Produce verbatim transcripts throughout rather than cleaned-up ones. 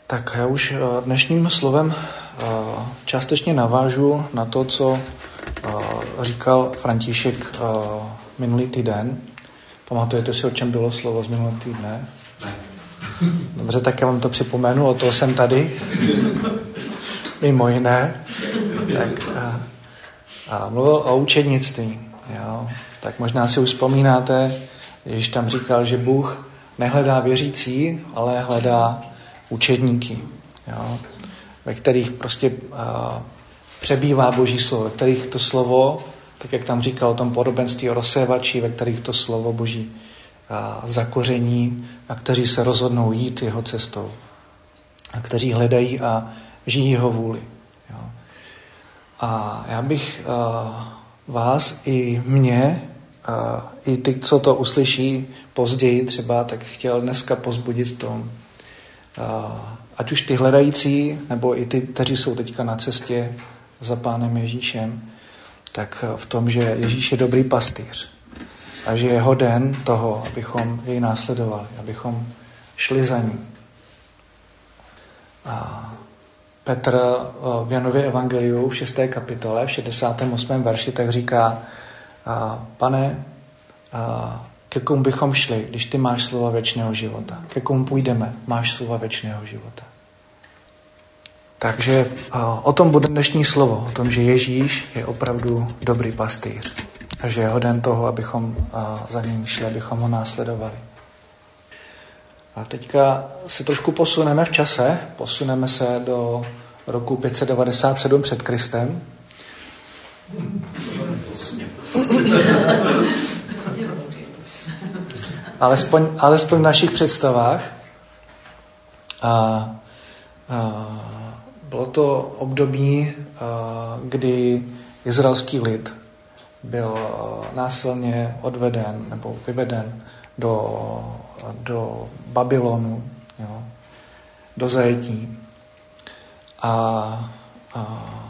Tak já už dnešním slovem částečně navážu na to, co říkal František minulý týden. Pamatujete si, o čem bylo slovo z minulý týdne? Dobře, tak já vám to připomenu, o toho jsem tady. Mimo jiné. Tak a, a mluvil o učednictví. Jo. Tak možná si už vzpomínáte, když tam říkal, že Bůh nehledá věřící, ale hledá učedníky, jo, ve kterých prostě a, přebývá Boží slovo, ve kterých to slovo, tak jak tam říkal o tom podobenství o rozsévači, ve kterých to slovo Boží a, zakoření a kteří se rozhodnou jít jeho cestou a kteří hledají a žijí jeho vůli. Jo. A já bych a, vás i mě, a, i ty, co to uslyší později třeba, tak chtěl dneska pozbudit v tom, ať už ty hledající, nebo i ty, kteří jsou teďka na cestě za Pánem Ježíšem, tak v tom, že Ježíš je dobrý pastýř a že je hoden toho, abychom jej následovali, abychom šli za ním. A Petr v Janově evangeliu v šesté kapitole, v šedesátém osmém verši, tak říká: Pane, ke komu bychom šli, když ty máš slova věčného života? Ke komu půjdeme, máš slova věčného života? Takže o tom bude dnešní slovo, o tom, že Ježíš je opravdu dobrý pastýř a že je hoden toho, abychom za ním šli, abychom ho následovali. A teďka se trošku posuneme v čase, posuneme se do roku pět set devadesát sedm před Kristem. Alespoň, alespoň v našich představách. A, a bylo to období, a, kdy izraelský lid byl násilně odveden nebo vyveden do, do Babylonu, jo, do zajetí. A, a,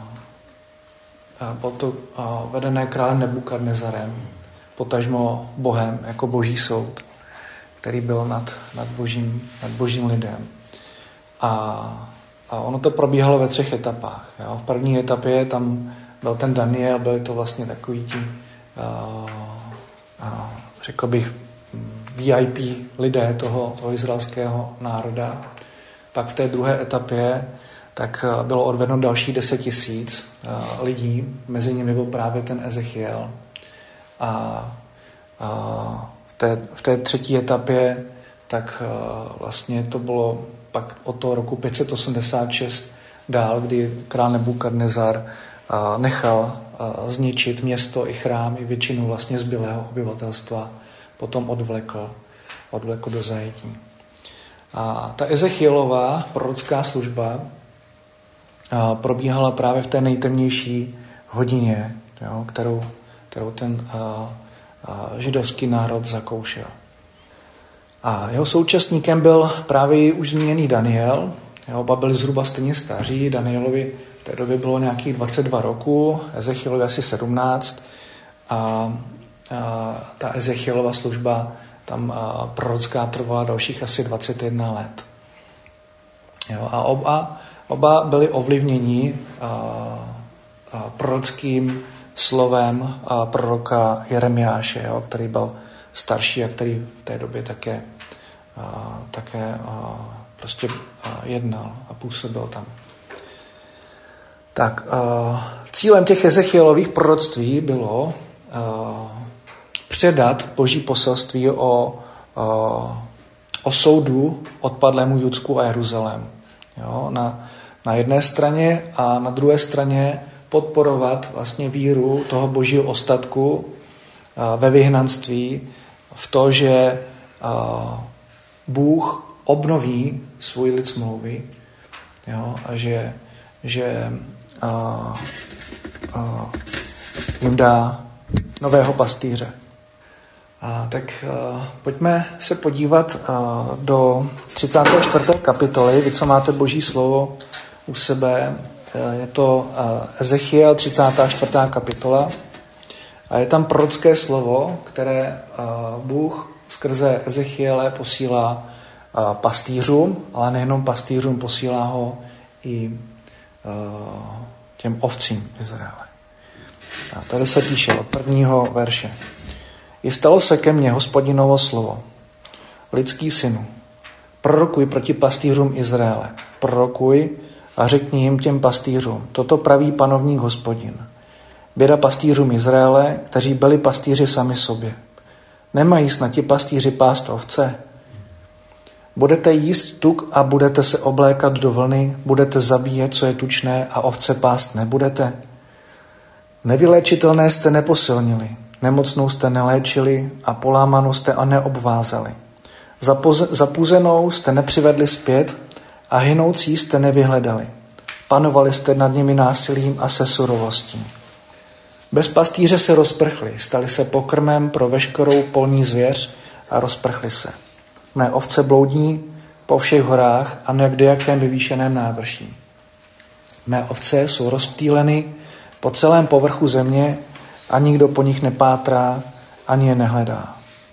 a bylo to a, vedené králem Nebukadnezarem, potažmo Bohem jako boží soud, který byl nad, nad, božím, nad božím lidem. A, a ono to probíhalo ve třech etapách. Jo. V první etapě tam byl ten Daniel, byli to vlastně takový ti, uh, uh, řekl bych, V I P lidé toho, toho izraelského národa. Pak v té druhé etapě tak bylo odvedeno další deset tisíc uh, lidí, mezi nimi byl právě ten Ezechiel. A, a v, té, v té třetí etapě tak uh, vlastně to bylo pak od toho roku pět set osmdesát šest dál, kdy král Nebukadnezar uh, nechal uh, zničit město i chrám i většinu vlastně zbylého obyvatelstva, potom odvlekl, odvlekl do zajetí. A ta Ezechielová prorocká služba uh, probíhala právě v té nejtemnější hodině, jo, kterou, kterou ten uh, uh, židovský národ zakoušel. A jeho současníkem byl právě už zmíněný Daniel. Jo, oba byli zhruba stejně staří. Danielovi v té době bylo nějakých dvacet dva roku, Ezechielovi asi sedmnáct. A, a ta Ezechielova služba tam a, prorocká trvala dalších asi dvacet jedna let. Jo, a oba, oba byli ovlivněni a, a prorockým slovem a proroka Jeremiáše, jo, který byl starší a který v té době také, a, také a, prostě a, jednal a působil tam. Tak a, cílem těch Ezechielových proroctví bylo a, předat Boží poselství o, a, o soudu odpadlému Judsku a Jeruzalému. Jo, na, na jedné straně a na druhé straně podporovat vlastně víru toho Božího ostatku a, ve vyhnanství, v to, že uh, Bůh obnoví svůj lid smlouvy, jo, a že, že uh, uh, jim dá nového pastýře. A tak uh, pojďme se podívat uh, do třicáté čtvrté kapitoly. Vy, co máte Boží slovo u sebe, uh, je to uh, Ezechiel, třicátá čtvrtá kapitola. A je tam prorocké slovo, které uh, Bůh skrze Ezechiele posílá pastýřům, ale nejenom pastýřům, posílá ho i těm ovcím Izraele. A tady se píše od prvního verše. I stalo se ke mně Hospodinovo slovo, lidský synu, prorokuj proti pastýřům Izraele, prorokuj a řekni jim těm pastýřům, toto praví panovník Hospodin. Běda pastýřům Izraele, kteří byli pastýři sami sobě. Nemají snad ti pastýři pást ovce? Budete jíst tuk a budete se oblékat do vlny, budete zabíjet, co je tučné, a ovce pást nebudete? Nevyléčitelné jste neposilnili, nemocnou jste neléčili a polámanou jste a neobvázeli. Zapuzenou jste nepřivedli zpět a hynoucí jste nevyhledali. Panovali jste nad nimi násilím a se surovostí. Bez pastýře se rozprchli, stali se pokrmem pro veškerou polní zvěř a rozprchli se. Mé ovce bloudí po všech horách a na kdejakém vyvýšeném návrší. Mé ovce jsou rozptýleny po celém povrchu země a nikdo po nich nepátrá, ani je nehledá.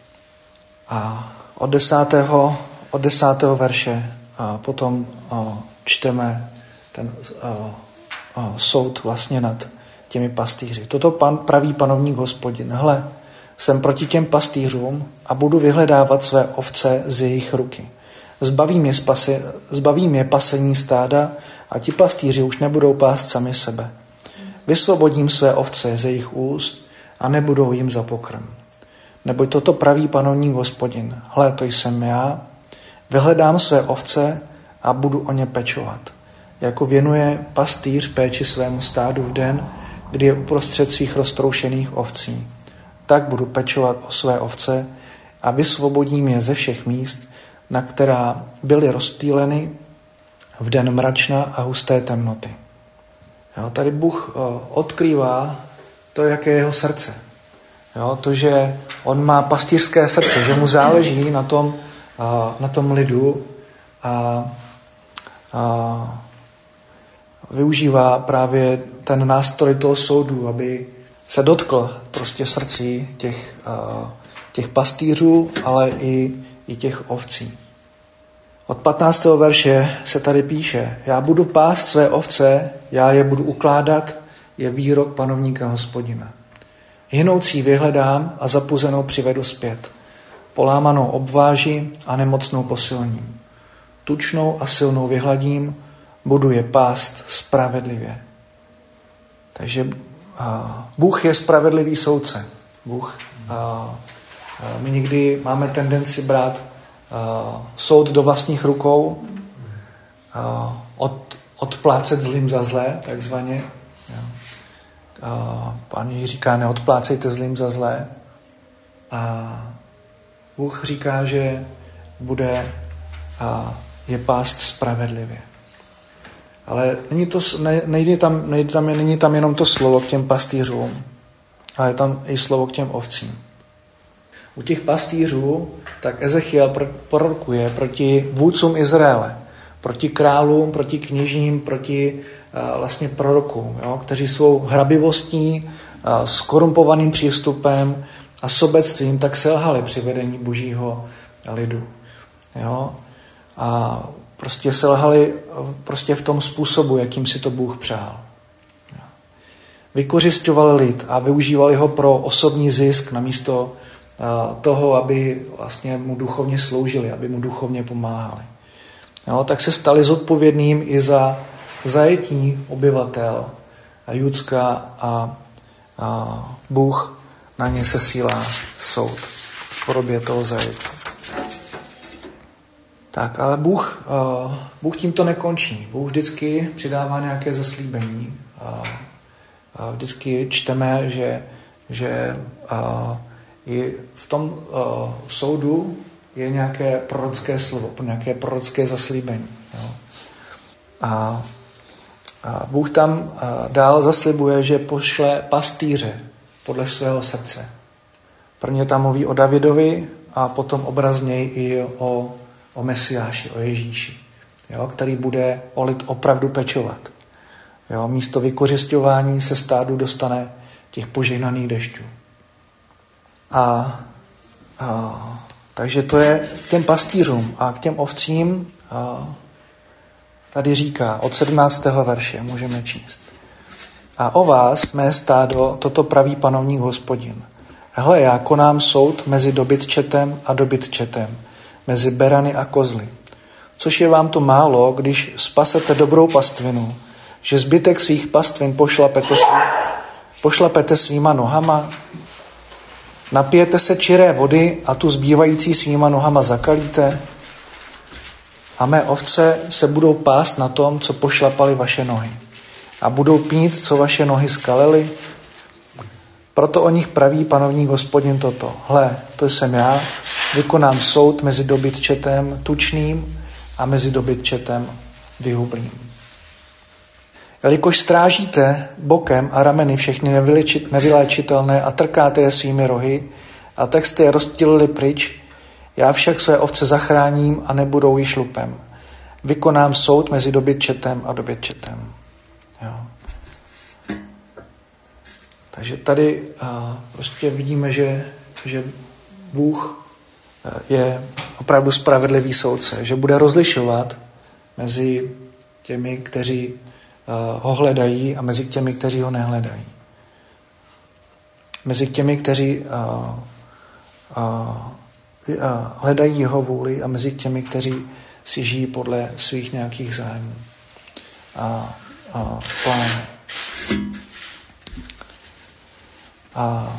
A od desátého, od desátého verše a potom a, čteme ten a, a, soud vlastně nad těmi pastýři. Toto pan, praví panovník Hospodin. Hle, jsem proti těm pastýřům a budu vyhledávat své ovce z jejich ruky. Zbavím je, spasi, zbavím je pasení stáda a ti pastýři už nebudou pást sami sebe. Vysvobodím své ovce z jejich úst a nebudou jim za pokrm. Neboť toto praví panovník Hospodin. Hle, to jsem já, vyhledám své ovce a budu o ně pečovat. Jako věnuje pastýř péči svému stádu v den, kdy je uprostřed svých roztroušených ovcí. Tak budu pečovat o své ovce a vysvobodím je ze všech míst, na která byly rozptýleny v den mračna a husté temnoty. Jo, tady Bůh o, odkrývá to, jaké je jeho srdce. Jo, to, že on má pastýřské srdce, že mu záleží na tom, a, na tom lidu a, a využívá právě ten nástroj toho soudu, aby se dotkl prostě srdcí těch, a, těch pastýřů, ale i, i těch ovcí. Od patnáctého verše se tady píše, já budu pást své ovce, já je budu ukládat, je výrok panovníka Hospodina. Hynoucí vyhledám a zapuzenou přivedu zpět. Polámanou obváži a nemocnou posilním. Tučnou a silnou vyhladím, budu je pást spravedlivě. Takže a, Bůh je spravedlivý soudce. Bůh, a, a my někdy máme tendenci brát a, soud do vlastních rukou, a, od, odplácet zlým za zlé, takzvaně. A Pán Ježíš říká, neodplácejte zlým za zlé. A Bůh říká, že bude a je pást spravedlivě. Ale není to, ne, nejde tam, nejde tam, není tam jenom to slovo k těm pastýřům, ale je tam i slovo k těm ovcím. U těch pastýřů tak Ezechiel prorokuje proti vůdcům Izraele, proti králům, proti kněžím, proti a, vlastně prorokům, jo, kteří svou hrabivostí, a, skorumpovaným přístupem a sobectvím tak selhali při vedení božího lidu. Jo. A prostě selhali prostě v tom způsobu, jakým si to Bůh přál. Vykořisťovali lid a využívali ho pro osobní zisk namísto toho, aby vlastně mu duchovně sloužili, aby mu duchovně pomáhali. Jo, tak se stali zodpovědným i za zajetí obyvatel a Judska a, a Bůh na ně sesílá soud v podobě toho zajetí. Tak, ale Bůh, uh, Bůh tímto nekončí. Bůh vždycky přidává nějaké zaslíbení. Uh, uh, vždycky čteme, že, že uh, i v tom uh, soudu je nějaké prorocké slovo, nějaké prorocké zaslíbení. Jo. A, a Bůh tam uh, dál zaslibuje, že pošle pastýře podle svého srdce. Prvně tam mluví o Davidovi a potom obrazněji i o o Mesiáši, o Ježíši, jo, který bude o lid opravdu pečovat. Jo, místo vykořisťování se stádu dostane těch požehnaných dešťů. A, a Takže to je k těm pastýřům a k těm ovcím a tady říká od sedmnáctého verše, můžeme číst. A o vás, mé stádo, toto praví panovník Hospodin. Hle, já konám soud mezi dobytčetem a dobytčetem, mezi berany a kozly. Což je vám to málo, když spasete dobrou pastvinu, že zbytek svých pastvin pošlapete, svý, pošlapete svýma nohama? Napijete se čiré vody a tu zbývající svýma nohama zakalíte? A mé ovce se budou pást na tom, co pošlapali vaše nohy. A budou pít, co vaše nohy skalely? Proto o nich praví panovník Hospodin toto. Hle, to jsem já, vykonám soud mezi dobytčetem tučným a mezi dobytčetem vyhublým. Jelikož strážíte bokem a rameny všechny nevyléčitelné a trkáte je svými rohy a tak jste je rozdělili pryč, já však své ovce zachráním a nebudou již lupem. Vykonám soud mezi dobytčetem a dobytčetem. Jo. Takže tady a, prostě vidíme, že, že Bůh je opravdu spravedlivý soudce, že bude rozlišovat mezi těmi, kteří uh, ho hledají a mezi těmi, kteří ho nehledají. Mezi těmi, kteří uh, uh, uh, hledají jeho vůli a mezi těmi, kteří si žijí podle svých nějakých zájmů a, a plánů. A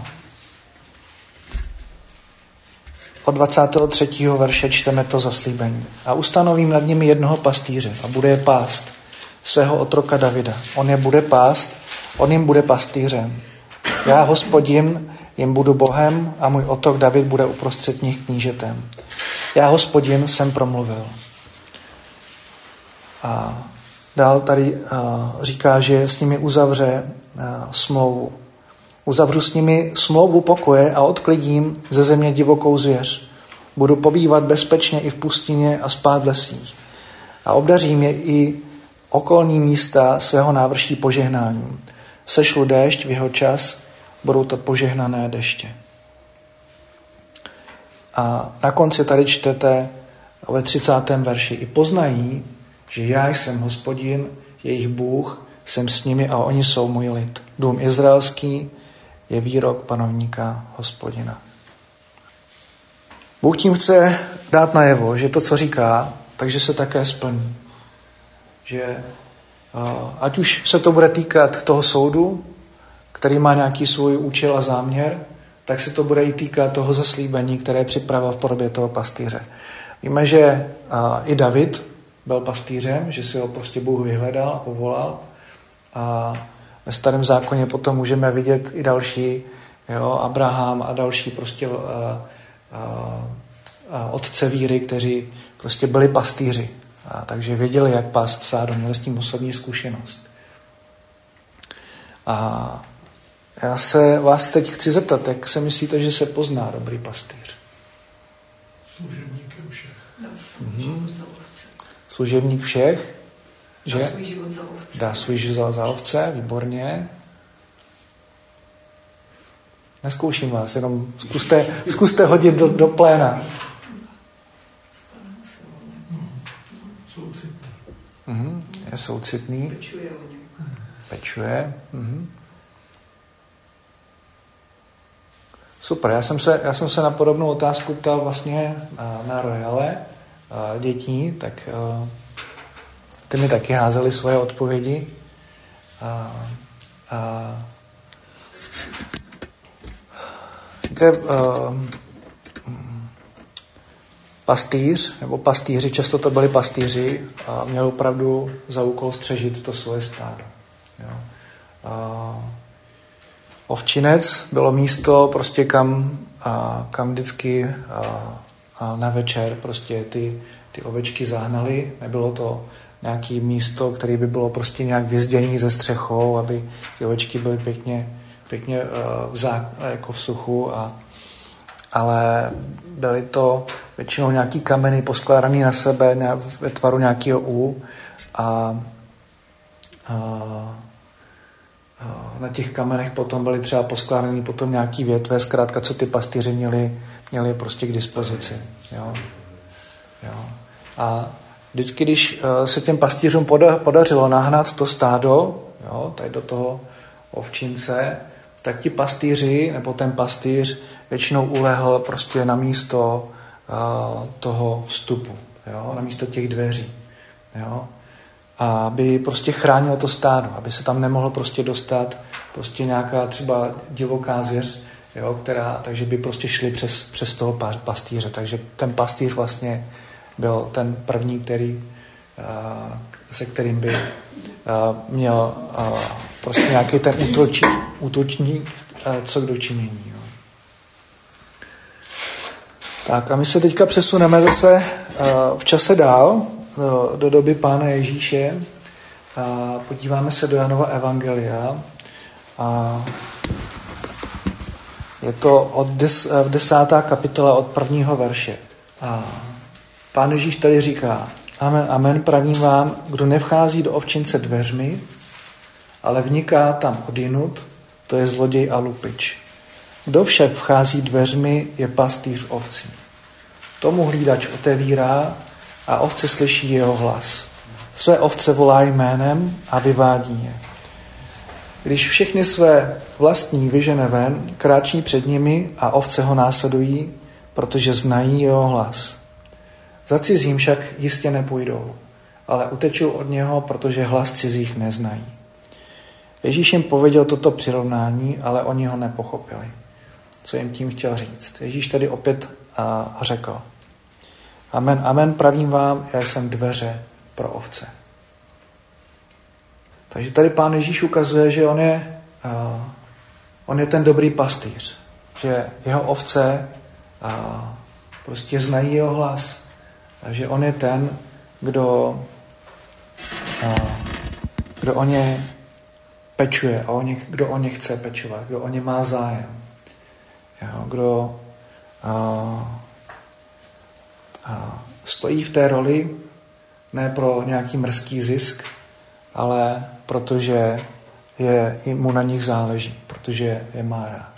od dvacátého třetího verše čteme to zaslíbení. A ustanovím nad nimi jednoho pastýře a bude je pást, svého otroka Davida. On je bude pást, on jim bude pastýřem. Já, Hospodin, jim budu Bohem a můj otrok David bude uprostřed nich knížetem. Já, Hospodin, jsem promluvil. A dál tady a, říká, že s nimi uzavře a, smlouvu. Uzavřu s nimi smlouvu pokoje a odklidím ze země divokou zvěř. Budu pobývat bezpečně i v pustině a spát v lesích. A obdařím je i okolní místa svého návrší požehnání. Sešlu déšť v jeho čas, budou to požehnané deště. A na konci tady čtete ve třicátém verši. I poznají, že já jsem Hospodin, jejich Bůh, jsem s nimi a oni jsou můj lid. Dům izraelský je výrok panovníka Hospodina. Bůh tím chce dát najevo, že to, co říká, takže se také splní. Že ať už se to bude týkat toho soudu, který má nějaký svůj účel a záměr, tak se to bude i týkat toho zaslíbení, které připravil v podobě toho pastýře. Víme, že i David byl pastýřem, že si ho prostě Bůh vyhledal a povolal. A ve Starém zákoně potom můžeme vidět i další, jo, Abraham a další prostě a, a, a otce víry, kteří prostě byli pastýři. A takže věděli, jak pást stádo, měli s tím osobní zkušenost. A já se vás teď chci zeptat, jak se myslíte, že se pozná dobrý pastýř? Služebníkem všech. Mhm. Služebník všech? Že? Dá svůj život za ovce. Dá svůj život za ovce, výborně. Neskouším vás, jenom zkuste, zkuste hodit do, do pléna. Soucitný. Mhm. Je soucitný. Pečuje o něm. Pečuje. Mhm. Super, já jsem, se, já jsem se na podobnou otázku ptal vlastně na Royale dětí, tak ty mi taky házeli svoje odpovědi. A, a, víte, pastýř, nebo pastýři, často to byli pastýři, a měl opravdu za úkol střežit to svoje stádo. Jo. A, ovčinec bylo místo, prostě kam, a, kam vždycky a, a na večer prostě ty, ty ovečky zahnali. Nebylo to nějaké místo, které by bylo prostě nějak vyzděné ze střechou, aby ty ovečky byly pěkně, pěkně v, zá, jako v suchu. A, ale byly to většinou nějaký kameny poskládaný na sebe ve tvaru nějakého U. A, a na těch kamenech potom byly třeba poskládaný potom nějaký větve, zkrátka, co ty pastýři měli, měl je prostě k dispozici. Jo? Jo? A vždycky, když se těm pastýřům podařilo nahnat to stádo, jo, tady do toho ovčince, tak ti pastýři, nebo ten pastýř většinou ulehl prostě na místo uh, toho vstupu, jo, na místo těch dveří. Jo, aby prostě chránil to stádo, aby se tam nemohlo prostě dostat prostě nějaká třeba divoká zvěř, jo, která, takže by prostě šli přes, přes toho pastýře. Takže ten pastýř vlastně byl ten první, který, uh, se kterým by uh, měl uh, prostě nějaký ten útočník, útočník uh, co k dočinění. Jo. Tak a my se teďka přesuneme zase uh, v čase dál, do, do doby Pána Ježíše. A podíváme se do Janova evangelia. A je to od des, v desátá kapitola od prvního verše. A Pán Ježíš tady říká: Amen, amen, pravím vám, kdo nevchází do ovčince dveřmi, ale vniká tam odjinud, to je zloděj a lupič. Kdo však vchází dveřmi, je pastýř ovcí. Tomu hlídač otevírá a ovce slyší jeho hlas. Své ovce volá jménem a vyvádí je. Když všechny své vlastní vyžene ven, kráčí před nimi a ovce ho následují, protože znají jeho hlas. Za cizím však jistě nepůjdou, ale utečou od něho, protože hlas cizích neznají. Ježíš jim pověděl toto přirovnání, ale oni ho nepochopili. Co jim tím chtěl říct? Ježíš tady opět a řekl: Amen, amen, pravím vám, já jsem dveře pro ovce. Takže tady Pán Ježíš ukazuje, že on je, uh, on je ten dobrý pastýř, že jeho ovce uh, prostě znají jeho hlas, že on je ten, kdo, uh, kdo o ně pečuje, a o ně, kdo o ně chce pečovat, kdo o ně má zájem, jo, kdo uh, uh, stojí v té roli ne pro nějaký mrzký zisk, ale protože je, mu na nich záleží, protože je má rád.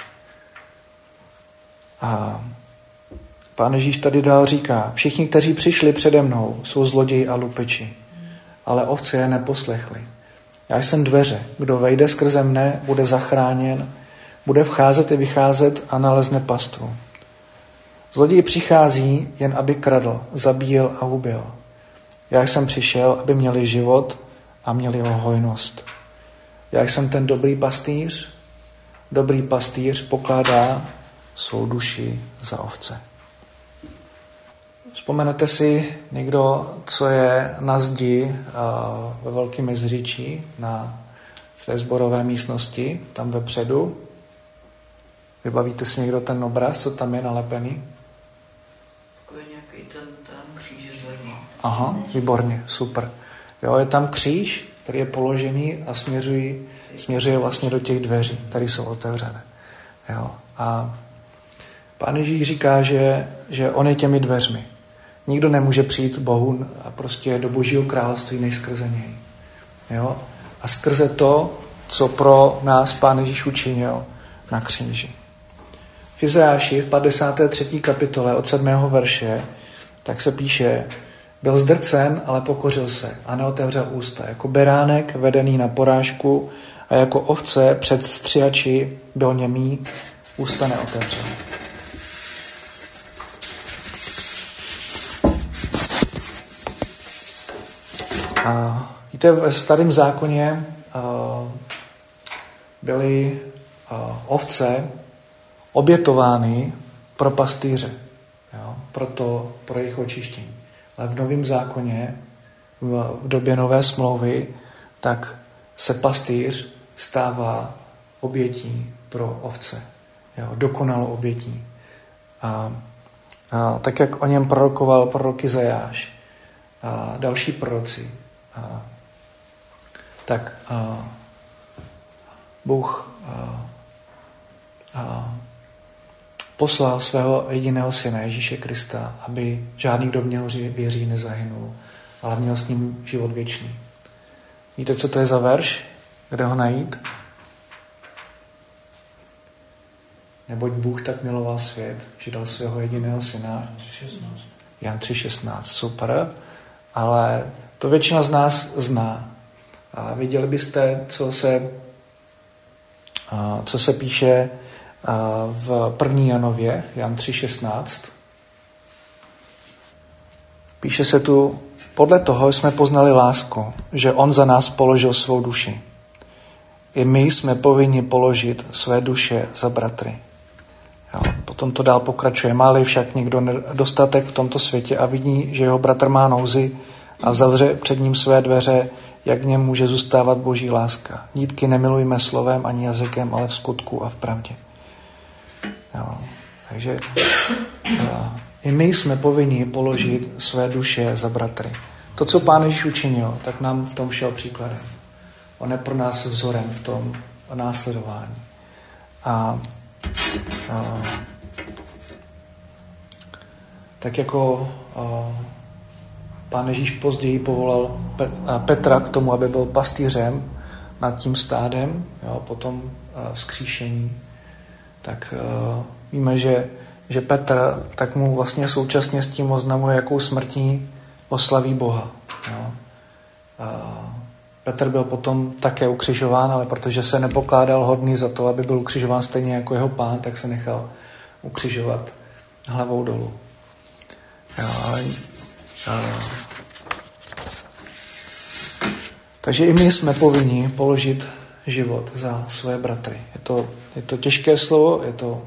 A Pán Ježíš tady dál říká: všichni, kteří přišli přede mnou, jsou zloději a lupeči, ale ovce je neposlechli. Já jsem dveře, kdo vejde skrze mne, bude zachráněn, bude vcházet i vycházet a nalezne pastvu. Zloděj přichází jen, aby kradl, zabíjel a ubil. Já jsem přišel, aby měli život a měli jeho hojnost. Já jsem ten dobrý pastýř. Dobrý pastýř pokládá svou duši za ovce. Vzpomenete si někdo, co je na zdi uh, ve Velkém Meziříčí, na, v té sborové místnosti, tam vepředu? Vybavíte si někdo ten obraz, co tam je nalepený? Takový nějaký ten, ten kříž s dveřmi. Aha, výborně, super. Jo, je tam kříž, který je položený a směřují, směřuje vlastně do těch dveří, které jsou otevřené. Jo, a Pán Ježíš říká, že, že on je těmi dveřmi. Nikdo nemůže přijít k Bohu a prostě do Božího království než skrze něj. Jo? A skrze to, co pro nás Pán Ježíš učinil na kříži. V Izajáši v padesáté třetí kapitole od sedmého verše tak se píše: byl zdrcen, ale pokořil se a neotevřel ústa. Jako beránek vedený na porážku a jako ovce před střihači byl němý, ústa neotevřel. A víte, v starém zákoně uh, byly uh, ovce obětovány pro pastýře, jo, pro, to, pro jejich očištění. Ale v novém zákoně, v, v době nové smlouvy, tak se pastýř stává obětí pro ovce. Jo, dokonalou obětí. A, a tak, jak o něm prorokoval prorok Izajáš a další proroci, a, tak a, Bůh a, a, poslal svého jediného syna Ježíše Krista, aby žádný, kdo v něho věří, nezahynul, ale měl s ním život věčný. Víte, co to je za verš? Kde ho najít? Neboť Bůh tak miloval svět, že dal svého jediného syna. Jan tři šestnáct, super. Ale to většina z nás zná. A viděli byste, co se, co se píše v první Janově, Jan tři šestnáct. Píše se tu, podle toho jsme poznali lásku, že on za nás položil svou duši. I my jsme povinni položit své duše za bratry. Jo, potom to dál pokračuje. Má-li však někdo dostatek v tomto světě a vidí, že jeho bratr má nouzi a zavře před ním své dveře, jak v něm může zůstávat boží láska. Dítky, nemilujme slovem ani jazykem, ale v skutku a v pravdě. Jo, takže jo, i my jsme povinni položit své duše za bratry. To, co Pán Ježíš učinil, tak nám v tom šel příkladem. On je pro nás vzorem v tom následování. A, a tak jako a, Pán Ježíš později povolal Petra k tomu, aby byl pastýřem nad tím stádem, jo, potom vzkříšení, tak a, víme, že, že Petr tak mu vlastně současně s tím oznamuje, jakou smrtí oslaví Boha. Jo. A Petr byl potom také ukřižován, ale protože se nepokládal hodný za to, aby byl ukřižován stejně jako jeho Pán, tak se nechal ukřižovat hlavou dolů. Jo, ale, a, takže i my jsme povinni položit život za své bratry. Je to, je to těžké slovo, je to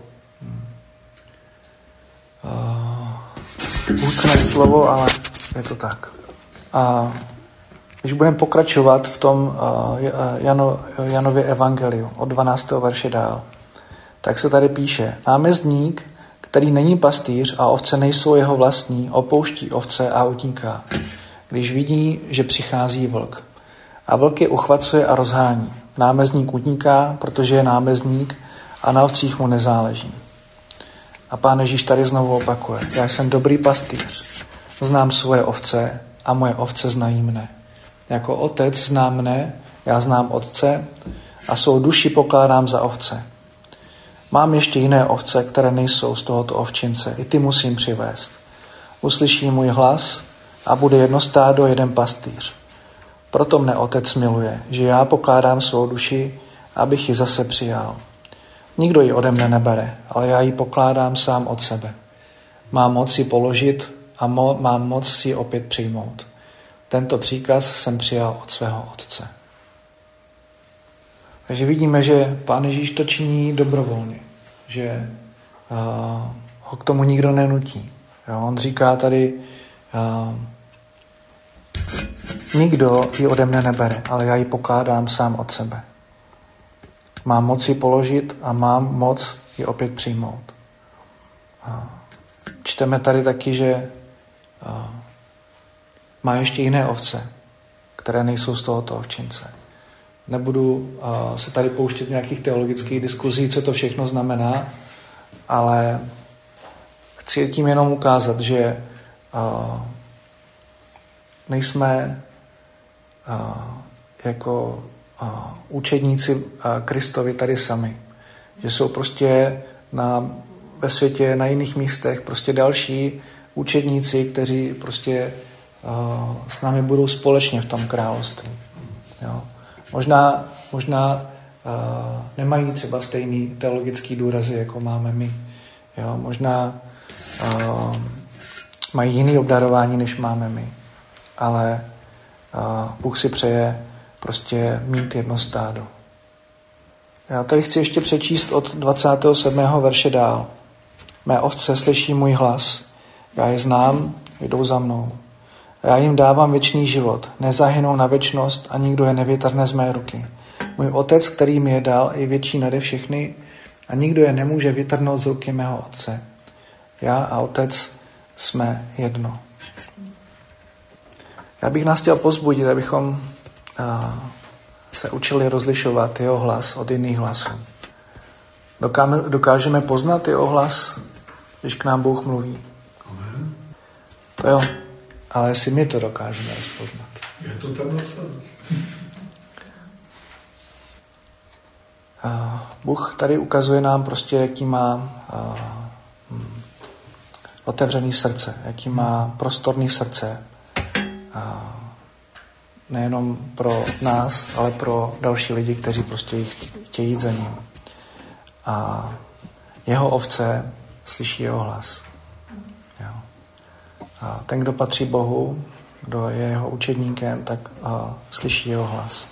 hutné uh, slovo, ale je to tak. A když budeme pokračovat v tom uh, Jano, Janově evangeliu od dvanáctého verše dál, tak se tady píše, námezník, který není pastýř a ovce nejsou jeho vlastní, opouští ovce a utíká, když vidí, že přichází vlk. A vlk je uchvacuje a rozhání. Námezník utíká, protože je námezník a na ovcích mu nezáleží. A Pán Ježíš tady znovu opakuje, já jsem dobrý pastýř, znám svoje ovce a moje ovce znají mne. Jako otec zná mne, já znám otce a svou duši pokládám za ovce. Mám ještě jiné ovce, které nejsou z tohoto ovčince. I ty musím přivést. Uslyší můj hlas a bude jedno stádo, jeden pastýř. Proto mne otec miluje, že já pokládám svou duši, abych ji zase přijal. Nikdo ji ode mne nebere, ale já ji pokládám sám od sebe. Mám moc ji položit a mo- mám moc ji opět přijmout. Tento příkaz jsem přijal od svého otce. Takže vidíme, že Pán Ježíš to činí dobrovolně, že uh, ho k tomu nikdo nenutí. Jo, on říká tady, uh, nikdo ji ode mne nebere, ale já ji pokládám sám od sebe. Mám moc ji položit a mám moc ji opět přijmout. Uh, čteme tady taky, že uh, má ještě jiné ovce, které nejsou z tohoto ovčince. Nebudu uh, se tady pouštět v nějakých teologických diskuzí, co to všechno znamená, ale chci tím jenom ukázat, že uh, nejsme uh, jako uh, učedníci uh, Kristovi tady sami. Že jsou prostě na, ve světě na jiných místech prostě další učedníci, kteří prostě uh, s námi budou společně v tom království. Jo. Možná, možná uh, nemají třeba stejný teologický důrazy, jako máme my. Jo, možná uh, mají jiný obdarování, než máme my. Ale uh, Bůh si přeje prostě mít jedno stádo. Já tady chci ještě přečíst od dvacátého sedmého verše dál. Mé ovce slyší můj hlas. Já je znám, jdou za mnou. A já jim dávám věčný život. Nezahynou na věčnost a nikdo je nevytrhne z mé ruky. Můj otec, který mi je dal, je větší nade všechny a nikdo je nemůže vytrhnout z ruky mého otce. Já a otec jsme jedno. Já bych nás chtěl povzbudit, abychom a, se učili rozlišovat jeho hlas od jiných hlasů. Dokáme, dokážeme poznat jeho hlas, když k nám Bůh mluví. To jo. Ale jestli my to dokážeme rozpoznat. Je to tam napsané. Bůh tady ukazuje nám prostě, jaký má otevřený srdce, jaký má prostorný srdce. Nejenom pro nás, ale pro další lidi, kteří prostě chtějí jít za ním. A jeho ovce slyší jeho hlas. Jo. A ten, kdo patří Bohu, kdo je jeho učedníkem, tak a, slyší jeho hlas.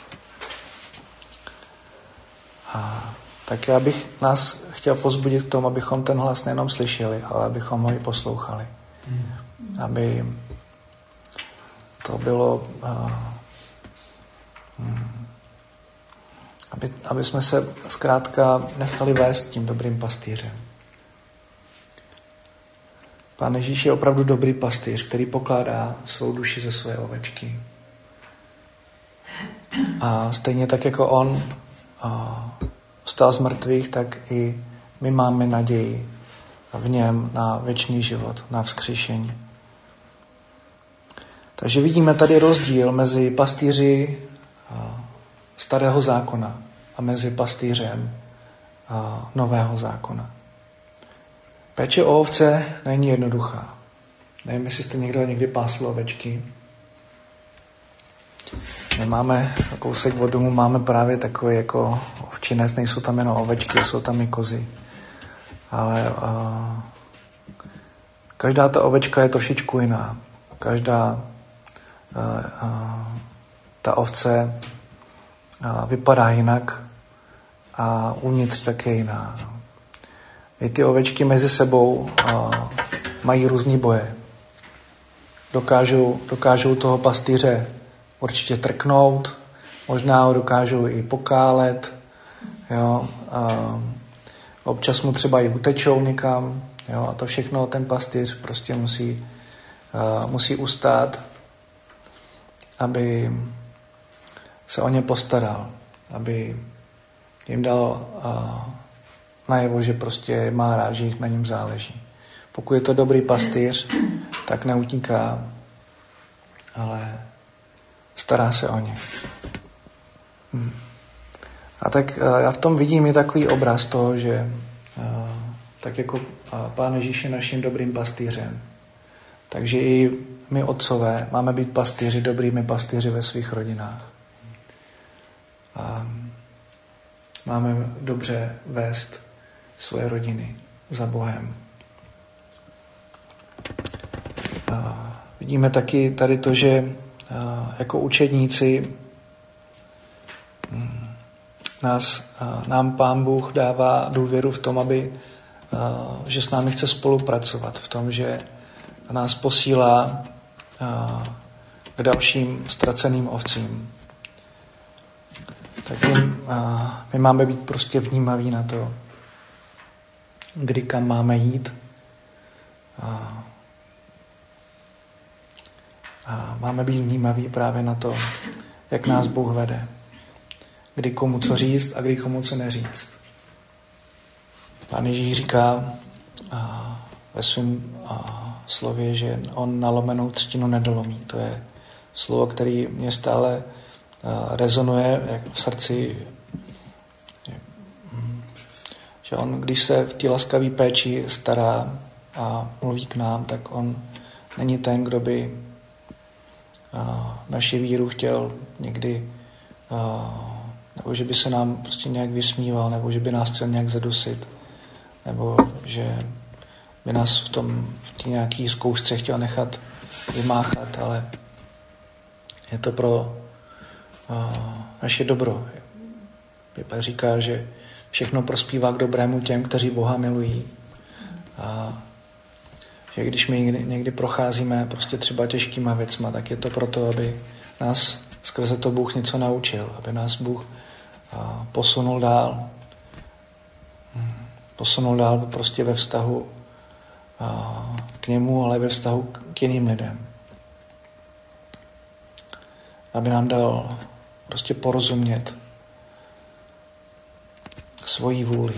A tak já bych nás chtěl pozbudit k tomu, abychom ten hlas nejenom slyšeli, ale abychom ho i poslouchali. Aby to bylo... A, hmm, aby, aby jsme se zkrátka nechali vést tím dobrým pastýřem. Pán Ježíš je opravdu dobrý pastýř, který pokládá svou duši za své ovečky. A stejně tak, jako on a, vstal z mrtvých, tak i my máme naději v něm na věčný život, na vzkříšení. Takže vidíme tady rozdíl mezi pastýři starého zákona a mezi pastýřem nového zákona. Péče o ovce není jednoduchá. Nevím, jestli jste někdo někdy pásl ovečky. My máme, kousek od domu máme právě takový jako ovčinec, nejsou tam jenom ovečky, jsou tam i kozy. Ale uh, každá ta ovečka je trošičku jiná. Každá uh, uh, ta ovce uh, vypadá jinak a uvnitř také jiná. I ty ovečky mezi sebou uh, mají různý boje. Dokážou, dokážou toho pastýře určitě trknout, možná ho dokážou i pokálet, jo, a občas mu třeba i utečou někam, jo, a to všechno ten pastýř prostě musí, uh, musí ustát, aby se o ně postaral, aby jim dal uh, najevo, že prostě má rád, že jich na něm záleží. Pokud je to dobrý pastýř, tak neutíká, ale stará se o ně. Hmm. A tak já v tom vidím i takový obraz toho, že tak jako Pán Ježíš je naším dobrým pastýřem, takže i my otcové máme být pastýři, dobrými pastýři ve svých rodinách. A máme dobře vést svoje rodiny za Bohem. A vidíme taky tady to, že jako učedníci nás, nám Pán Bůh dává důvěru v tom, aby, že s námi chce spolupracovat, v tom, že nás posílá k dalším ztraceným ovcím. Tak my, my máme být prostě vnímaví na to, kdy kam máme jít. A, a máme být vnímaví právě na to, jak nás Bůh vede. Kdy komu co říct a kdy komu co neříct. Pán Ježíš říká a, ve svém a, slově, že on nalomenou třtinu nedolomí. To je slovo, které mě stále a, rezonuje jak v srdci. Že on, když se v té laskavé péči stará a mluví k nám, tak on není ten, kdo by a, naši víru chtěl někdy, a, nebo že by se nám prostě nějak vysmíval, nebo že by nás chtěl nějak zadusit, nebo že by nás v tom v té nějaké zkoušce chtěl nechat vymáchat, ale je to pro a, naše dobro. Bible říká, že všechno prospívá k dobrému těm, kteří Boha milují. A že když my někdy, někdy procházíme prostě třeba těžkýma věcma, tak je to proto, aby nás skrze to Bůh něco naučil, aby nás Bůh a, posunul dál. Posunul dál prostě ve vztahu a, k němu, ale ve vztahu k jiným lidem. Aby nám dal prostě porozumět svojí vůli.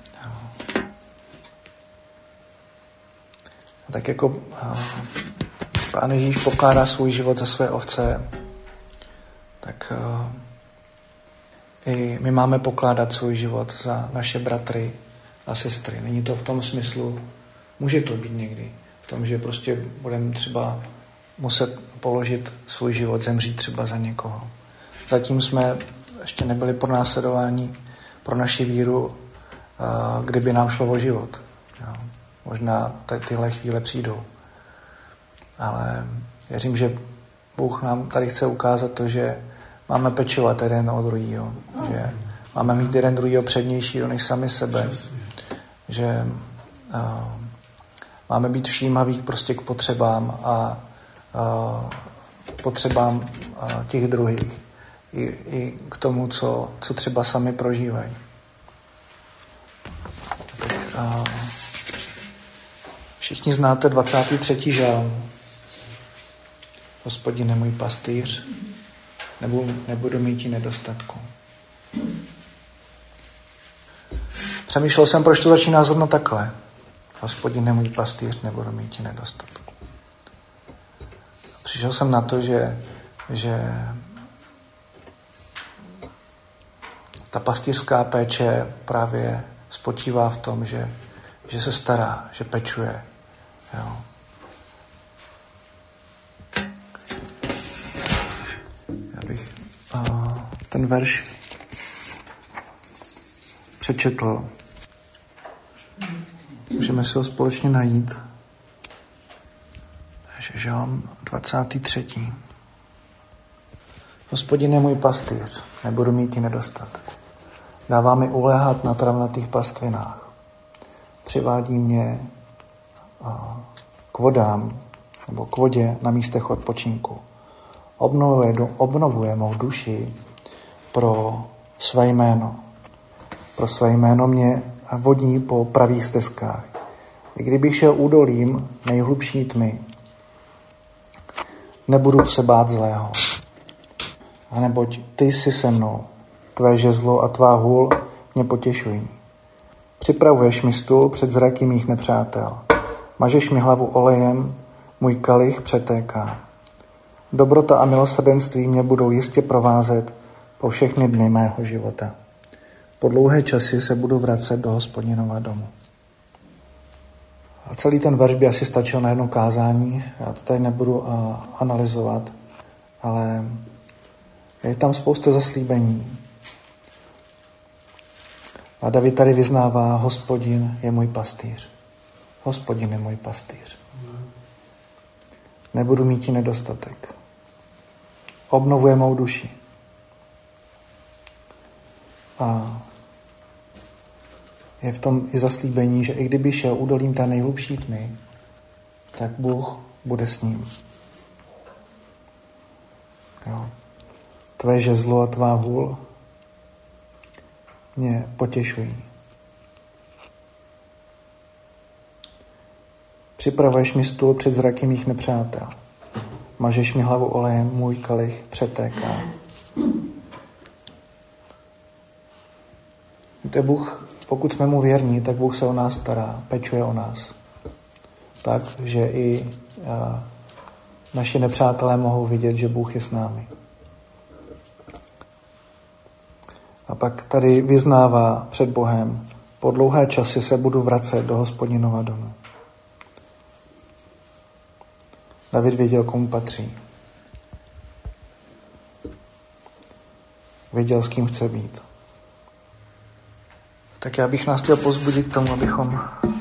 A tak jako a, Pán Ježíš pokládá svůj život za své ovce, tak a, i my máme pokládat svůj život za naše bratry a sestry. Není to v tom smyslu, může to být někdy, v tom, že prostě budeme třeba muset položit svůj život, zemřít třeba za někoho. Zatím jsme ještě nebyli pronásledováni pro naši víru, kdyby nám šlo o život. Jo. Možná tyhle chvíle přijdou. Ale věřím, že Bůh nám tady chce ukázat to, že máme pečovat jeden od druhýho. Že máme mít jeden druhýho přednějšího než sami sebe. Že uh, máme být všímaví prostě k potřebám a uh, potřebám uh, těch druhých. I, i k tomu, co, co třeba sami prožívají. Tak, uh, všichni znáte dvacátý třetí žálm. Hospodine můj pastýř, nebudu, nebudu mít nedostatku. Přemýšlel jsem, proč to začíná zrovna takhle. Hospodine můj pastýř, nebudu mít nedostatku. Přišel jsem na to, že, že ta pastýřská péče právě spočívá v tom, že, že se stará, že pečuje. Jo. Já bych uh, ten verš přečetl. Můžeme si ho společně najít. Takže žálm dvacátý třetí Hospodine můj pastýř, nebudu mít i nedostatek. Dává mi uléhat na travnatých pastvinách. Přivádí mě k vodám, nebo k vodě na místech odpočinku. Obnovuje, obnovuje mou duši pro své jméno. Pro své jméno mě vodní po pravých stezkách. I kdybych šel údolím nejhlubší tmy, nebudu se bát zlého. A neboť ty jsi se mnou, tvé žezlo a tvá hůl mě potěšují. Připravuješ mi stůl před zraky mých nepřátel. Mažeš mi hlavu olejem, můj kalich přetéká. Dobrota a milosrdenství mě budou jistě provázet po všechny dny mého života. Po dlouhé časy se budu vracet do Hospodinova domu. A celý ten verš by asi stačil na jedno kázání. Já to tady nebudu uh, analyzovat, ale je tam spousta zaslíbení. A David tady vyznává, Hospodin je můj pastýř. Hospodin je můj pastýř. Nebudu mít i nedostatek. Obnovuje mou duši. A je v tom i zaslíbení, že i kdyby šel údolím té nejhlubší tmy, tak Bůh bude s ním. Jo. Tvé žezlo a tvá hůl mě potěšují. Připravuješ mi stůl před zraky mých nepřátel. Mažeš mi hlavu olejem, můj kalich přetéká. Víte, Bůh, pokud jsme mu věrní, tak Bůh se o nás stará, pečuje o nás. Tak, že i a, naši nepřátelé mohou vidět, že Bůh je s námi. A pak tady vyznává před Bohem, po dlouhé časy se budu vracet do Hospodinova domu. David věděl, komu patří. Věděl, s kým chce být. Tak já bych nás chtěl povzbudit k tomu, abychom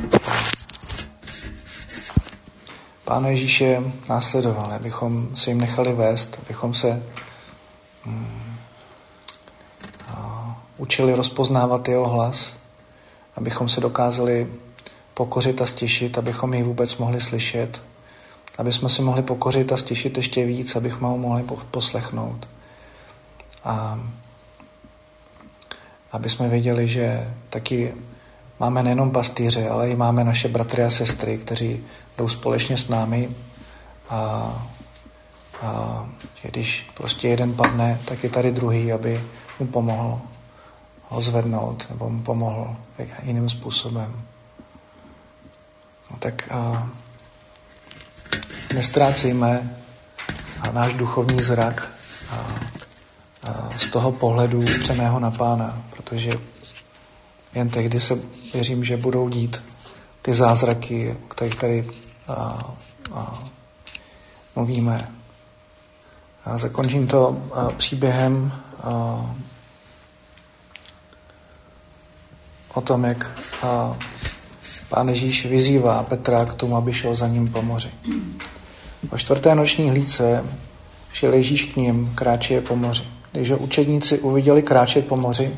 Pána Ježíše následovali, abychom se jim nechali vést, abychom se um, uh, učili rozpoznávat jeho hlas, abychom se dokázali pokořit a stěšit, abychom jej vůbec mohli slyšet, aby jsme si mohli pokořit a stěšit ještě víc, abychom ho mohli poslechnout. A aby jsme věděli, že taky máme nejenom pastýře, ale i máme naše bratry a sestry, kteří jdou společně s námi a, a že když prostě jeden padne, tak je tady druhý, aby mu pomohl ho zvednout nebo mu pomohl jiným způsobem. No tak a, nestrácejme náš duchovní zrak a, a, z toho pohledu upřeného na Pána, protože jen tehdy se věřím, že budou dít ty zázraky, o kterých tady a, a, mluvíme. A zakončím to a, příběhem a, o tom, jak a, Pán Ježíš vyzývá Petra k tomu, aby šel za ním po moři. Po čtvrté noční hlídce šel Ježíš k ním, kráčeje po moři. Když ho učedníci uviděli kráčet po moři,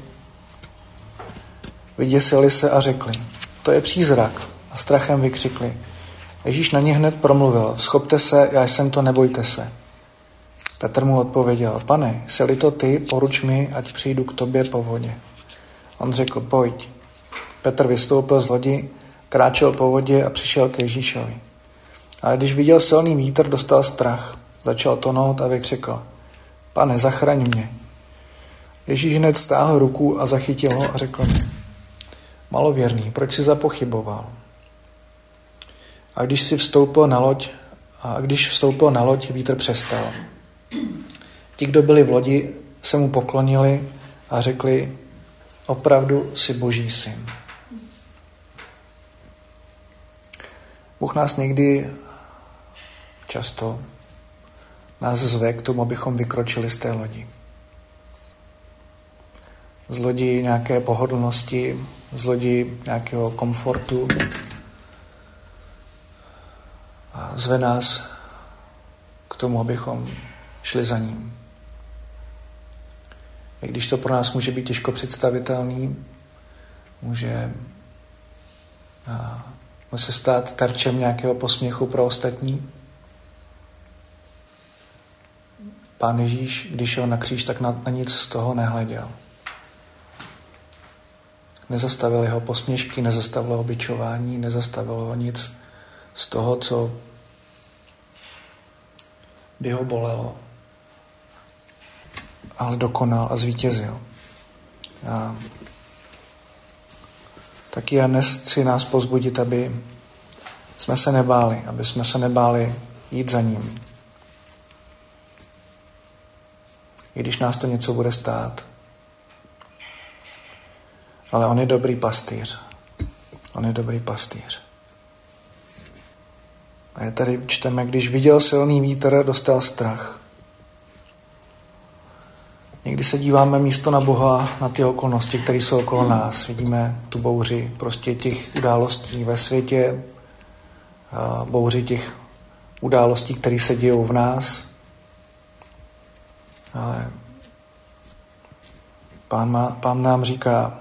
vyděsili se a řekli, to je přízrak, a strachem vykřikli. Ježíš na ně hned promluvil, vzchopte se, já jsem to, nebojte se. Petr mu odpověděl, pane, jsi-li to ty, poruč mi, ať přijdu k tobě po vodě. On řekl, pojď. Petr vystoupil z lodi, kráčel po vodě a přišel k Ježíšovi. Ale když viděl silný vítr, dostal strach, začal tonout a vykřikl, pane, zachraň mě. Ježíš hned stáhl ruku a zachytil ho a řekl mu, malověrný, proč jsi zapochyboval? A když si vstoupil na loď, a když vstoupil na loď, vítr přestal. Ti, kdo byli v lodi, se mu poklonili a řekli, opravdu jsi Boží syn. Bůh nás někdy často nás zve k tomu, abychom vykročili z té lodi. Z lodi nějaké pohodlnosti, z lodi nějakého komfortu. A zve nás k tomu, abychom šli za ním. I když to pro nás může být těžko představitelný, může se stát terčem nějakého posměchu pro ostatní. Pán Ježíš, když šel na kříž, tak na, na nic z toho nehleděl. Nezastavil jeho posměšky, nezastavil ho bičování, nezastavil ho nic z toho, co by ho bolelo. Ale dokonal a zvítězil. A taky já dnes chci nás povzbudit, aby jsme se nebáli, aby jsme se nebáli jít za ním. I když nás to něco bude stát. Ale on je dobrý pastýř. On je dobrý pastýř. A je tady čteme, když viděl silný vítr, dostal strach. Někdy se díváme místo na Boha, na ty okolnosti, které jsou okolo nás. Vidíme tu bouři prostě těch událostí ve světě, bouři těch událostí, které se dějou v nás. Ale Pán, má, Pán nám říká,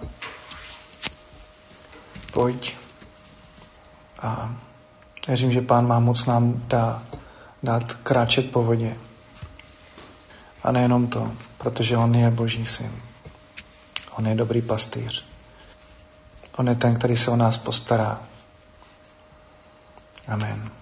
pojď. A věřím, že Pán má moc nám dá, dát kráčet po vodě. A nejenom to, protože on je Boží syn. On je dobrý pastýř. On je ten, který se o nás postará. Amen.